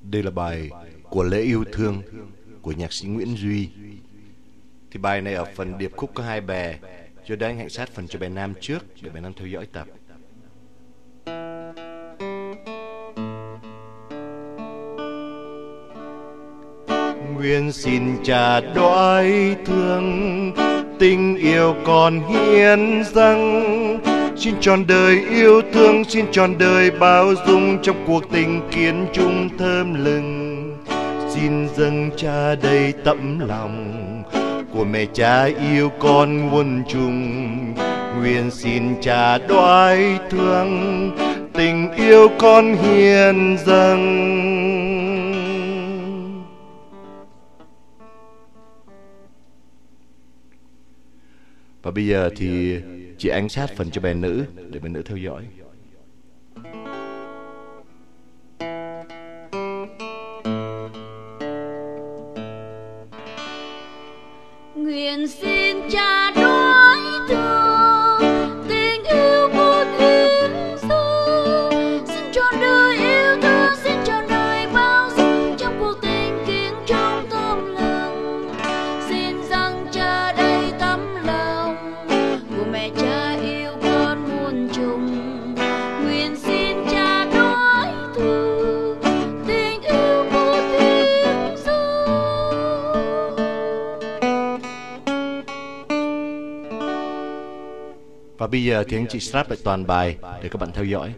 Đây là bài Của lễ yêu thương của nhạc sĩ Nguyễn Duy. Thì bài này ở phần điệp khúc có hai bè, cho đến hãy sát phần cho bè nam trước để bè nam theo dõi tập. Nguyện xin Cha đoái thương, tình yêu con hiến dâng, xin trọn đời yêu thương, xin trọn đời bao dung trong cuộc tình kiến chung thơm lừng. Xin dâng Cha đầy tấm lòng của mẹ Cha yêu con muôn trùng. Nguyện xin Cha đoái thương, tình yêu con hiến dâng. Và bây giờ thì chị Ánh sát phần cho bè nữ để bè nữ theo dõi. Nguyện xin Cha đoái thương, tình yêu muôn hiến dâng, xin trọn đời yêu thương, xin trọn đời bao dung trong cuộc tình kiêng trong thơm lừng. Xin dâng Cha đầy tấm lòng của mẹ Cha yêu con muôn trùng. Nguyện xin Cha đoái thương, tình yêu muôn hiến dâng. Và bây giờ thì anh chị start lại toàn bài để các bạn theo dõi.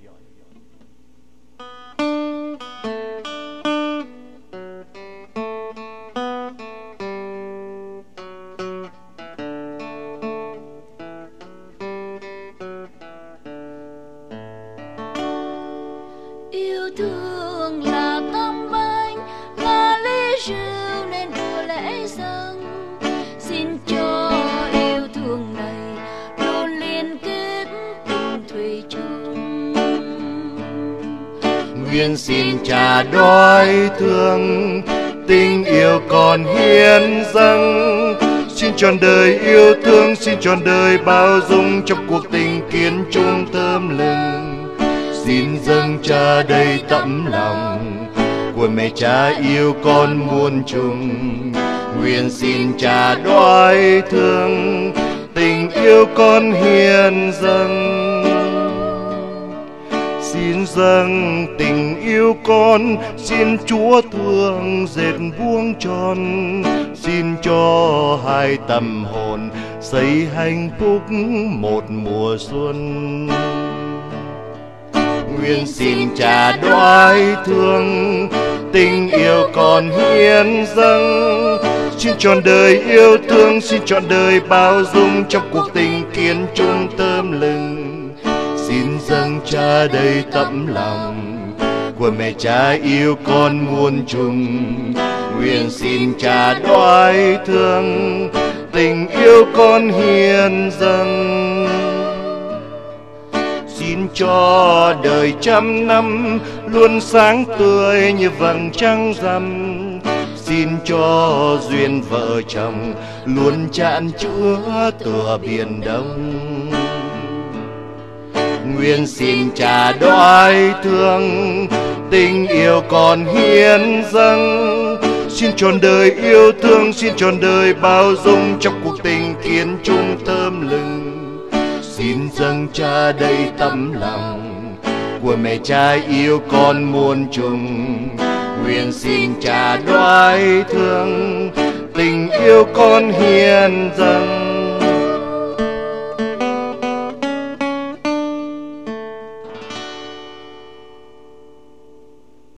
Yêu thương là tâm bánh, là ly rượu nên đưa lễ dâng. Xin cho yêu thương này luôn liên kết tình thủy chung. Nguyện xin Cha đoái thương, tình yêu con hiến dâng, xin trọn đời yêu thương, xin trọn đời bao dung trong cuộc tình kiến chung thơm lừng. Xin dâng Cha đầy tấm lòng của mẹ Cha yêu con muôn trùng. Nguyện xin Cha đoái thương, tình yêu con hiến dâng. Xin dâng tình yêu con, xin Chúa thương dệt vuông tròn, xin cho hai tâm hồn xây hạnh phúc một mùa xuân. Nguyện xin Cha đoái thương, tình yêu con hiến dâng, xin trọn đời yêu thương, xin trọn đời bao dung trong cuộc tình kiến chung thơm lừng. Xin dâng Cha đầy tấm lòng của mẹ Cha yêu con muôn trùng. Nguyện xin Cha đoái thương, tình yêu con hiến dâng. Xin cho đời trăm năm luôn sáng tươi như vầng trăng rằm. Xin cho duyên vợ chồng luôn chan chứa tựa biển Đông. Nguyện xin Cha đoái thương, tình yêu con hiến dâng, xin trọn đời yêu thương, xin trọn đời bao dung trong cuộc tình kiến chung thơm lừng. Xin dâng Cha đầy tấm lòng của mẹ Cha yêu con muôn trùng. Nguyện xin Cha đoái thương, tình yêu con hiến dâng.